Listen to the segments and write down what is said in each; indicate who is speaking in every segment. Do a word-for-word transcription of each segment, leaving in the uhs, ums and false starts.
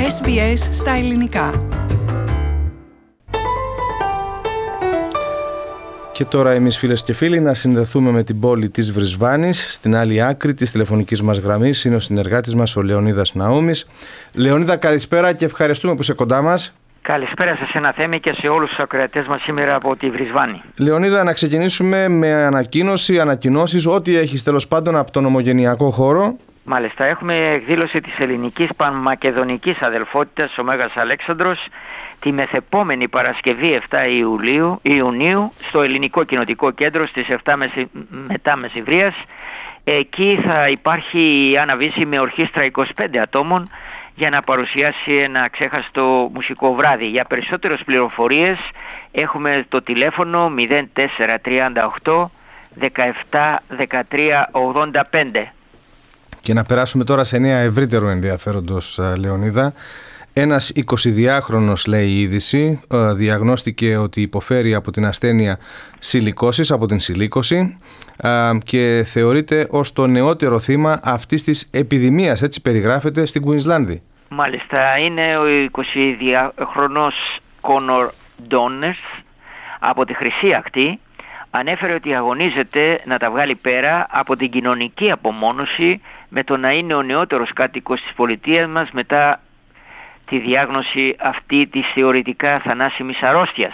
Speaker 1: Ες Μπι Ες στα ελληνικά.
Speaker 2: Και τώρα εμείς, φίλες και φίλοι, να συνδεθούμε με την πόλη της Βρυσβάνης. Στην άλλη άκρη της τηλεφωνικής μας γραμμής είναι ο συνεργάτης μας, ο Λεωνίδας Ναούμης. Λεωνίδα, καλησπέρα και ευχαριστούμε που είσαι κοντά μας.
Speaker 3: Καλησπέρα σε εσένα, Θέμη, και σε όλους τους ακροατές μας σήμερα από τη Βρυσβάνη.
Speaker 2: Λεωνίδα, να ξεκινήσουμε με ανακοίνωση, ανακοινώσεις, ό,τι έχεις τέλος πάντων από τον ομογενειακό χώρο.
Speaker 3: Μάλιστα, έχουμε εκδήλωση της ελληνικής πανμακεδονικής αδελφότητας ο Μέγας Αλέξανδρος τη μεθεπόμενη Παρασκευή επτά Ιουλίου, Ιουνίου στο Ελληνικό Κοινοτικό Κέντρο στις επτά μετά μεσημβρίας. Εκεί θα υπάρχει αναβίση με ορχήστρα είκοσι πέντε ατόμων για να παρουσιάσει ένα ξέχαστο μουσικό βράδυ. Για περισσότερες πληροφορίες έχουμε το τηλέφωνο μηδέν τέσσερα τριάντα οκτώ δεκαεπτά δεκατρία ογδόντα πέντε.
Speaker 2: Και να περάσουμε τώρα σε νέα ευρύτερου ενδιαφέροντος, Λεωνίδα. Ένας εικοσιδυάχρονος, λέει η είδηση, διαγνώστηκε ότι υποφέρει από την ασθένεια σιλικώσης, από την σιλίκωση, και θεωρείται ως το νεότερο θύμα αυτής της επιδημίας, έτσι περιγράφεται, στην Κουινσλάνδη.
Speaker 3: Μάλιστα, είναι ο εικοσιδυάχρονος Κόνορ Ντόνερς από τη Χρυσή Ακτή. Ανέφερε ότι αγωνίζεται να τα βγάλει πέρα από την κοινωνική απομόνωση με το να είναι ο νεότερος κάτοικος της πολιτείας μας μετά τη διάγνωση αυτή της θεωρητικά θανάσιμης αρρώστιας.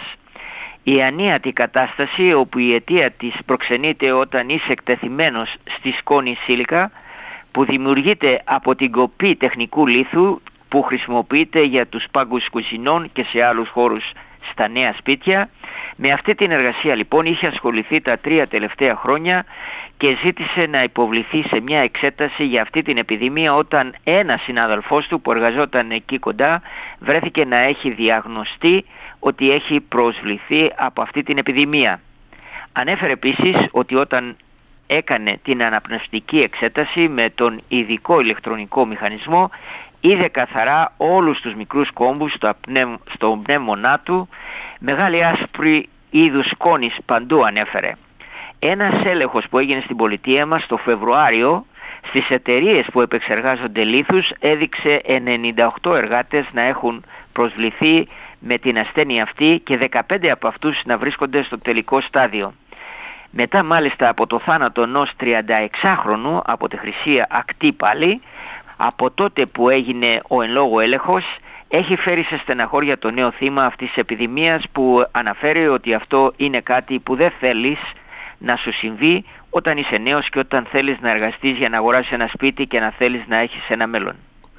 Speaker 3: Η ανίατη κατάσταση, όπου η αιτία της προξενείται όταν είσαι εκτεθειμένος στη σκόνη σίλικα, που δημιουργείται από την κοπή τεχνικού λίθου που χρησιμοποιείται για τους πάγκους κουζινών και σε άλλους χώρους στα νέα σπίτια. Με αυτή την εργασία λοιπόν είχε ασχοληθεί τα τρία τελευταία χρόνια και ζήτησε να υποβληθεί σε μια εξέταση για αυτή την επιδημία όταν ένας συνάδελφός του που εργαζόταν εκεί κοντά βρέθηκε να έχει διαγνωστεί ότι έχει προσβληθεί από αυτή την επιδημία. Ανέφερε επίσης ότι όταν έκανε την αναπνευστική εξέταση με τον ειδικό ηλεκτρονικό μηχανισμό είδε καθαρά όλους τους μικρούς κόμβους στο, πνευ... στο πνεύμονά του, μεγάλη άσπρη είδους σκόνης παντού, ανέφερε. Ένας έλεγχος που έγινε στην πολιτεία μας το Φεβρουάριο στις εταιρείες που επεξεργάζονται λίθους έδειξε ενενήντα οκτώ εργάτες να έχουν προσβληθεί με την ασθένεια αυτή και δεκαπέντε από αυτούς να βρίσκονται στο τελικό στάδιο. Μετά μάλιστα από το θάνατο ενός τριανταεξάχρονου από τη Χρυσή Ακτή πάλι, από τότε που έγινε ο εν λόγω έλεγχος, έχει φέρει σε στεναχώρια το νέο θύμα αυτής της επιδημίας, που αναφέρει ότι αυτό είναι κάτι που δεν θέλεις να σου συμβεί όταν είσαι νέος και όταν θέλεις να εργαστείς για να αγοράσεις ένα σπίτι και να θέλεις να έχεις ένα μέλλον.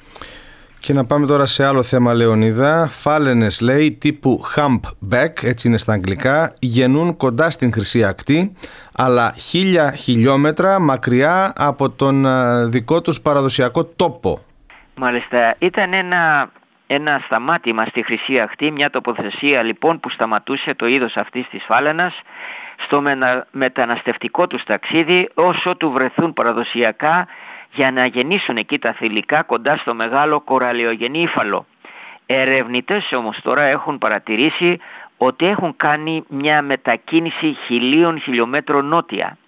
Speaker 2: Και να πάμε τώρα σε άλλο θέμα, Λεωνίδα. Φάλαινες, λέει, τύπου humpback, έτσι είναι στα αγγλικά, γεννούν κοντά στην Χρυσή Ακτή, αλλά χίλια χιλιόμετρα μακριά από τον δικό τους παραδοσιακό τόπο.
Speaker 3: Μάλιστα, ήταν ένα, ένα σταμάτημα στη Χρυσή Ακτή, μια τοποθεσία λοιπόν που σταματούσε το είδος αυτής της φάλαινας στο μεταναστευτικό τους ταξίδι, όσο του βρεθούν παραδοσιακά για να γεννήσουν εκεί τα θηλυκά κοντά στο μεγάλο κοραλιογενή ύφαλο. Ερευνητές όμως τώρα έχουν παρατηρήσει ότι έχουν κάνει μια μετακίνηση χιλίων χιλιόμετρων νότια.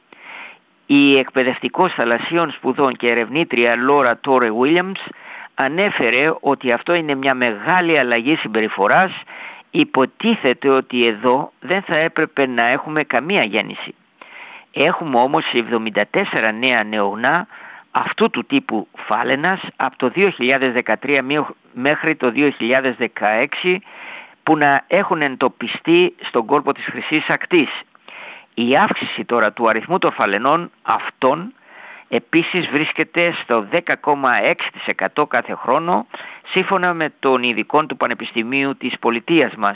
Speaker 3: Η εκπαιδευτικός θαλασσίων σπουδών και ερευνήτρια Λόρα Τόρε Βίλιαμς ανέφερε ότι αυτό είναι μια μεγάλη αλλαγή συμπεριφοράς. Υποτίθεται ότι εδώ δεν θα έπρεπε να έχουμε καμία γέννηση. Έχουμε όμως εβδομήντα τέσσερα νέα νεογνά αυτού του τύπου φάλαινας από το δύο χιλιάδες δεκατρία μέχρι το δύο χιλιάδες δεκαέξι που να έχουν εντοπιστεί στον κόρπο της Χρυσής Ακτής. Η αύξηση τώρα του αριθμού των φαλαινών αυτών επίσης βρίσκεται στο δέκα κόμμα έξι τοις εκατό κάθε χρόνο, σύμφωνα με τον ειδικό του Πανεπιστημίου της πολιτείας μας.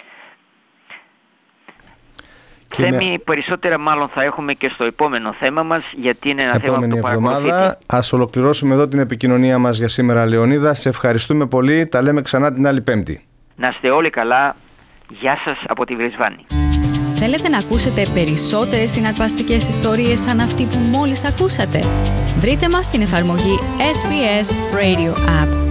Speaker 3: Θέμη, με... περισσότερα μάλλον θα έχουμε και στο επόμενο θέμα μας, γιατί είναι ένα
Speaker 2: επόμενη
Speaker 3: θέμα που το
Speaker 2: εβδομάδα. Ας ολοκληρώσουμε εδώ την επικοινωνία μας για σήμερα, Λεωνίδα. Σε ευχαριστούμε πολύ. Τα λέμε ξανά την άλλη Πέμπτη.
Speaker 3: Να είστε όλοι καλά. Γεια σας από τη Βρυσβάνη.
Speaker 1: Θέλετε να ακούσετε περισσότερες συναρπαστικές ιστορίες σαν αυτή που μόλις ακούσατε? Βρείτε μας στην εφαρμογή Ες Μπι Ες Radio App.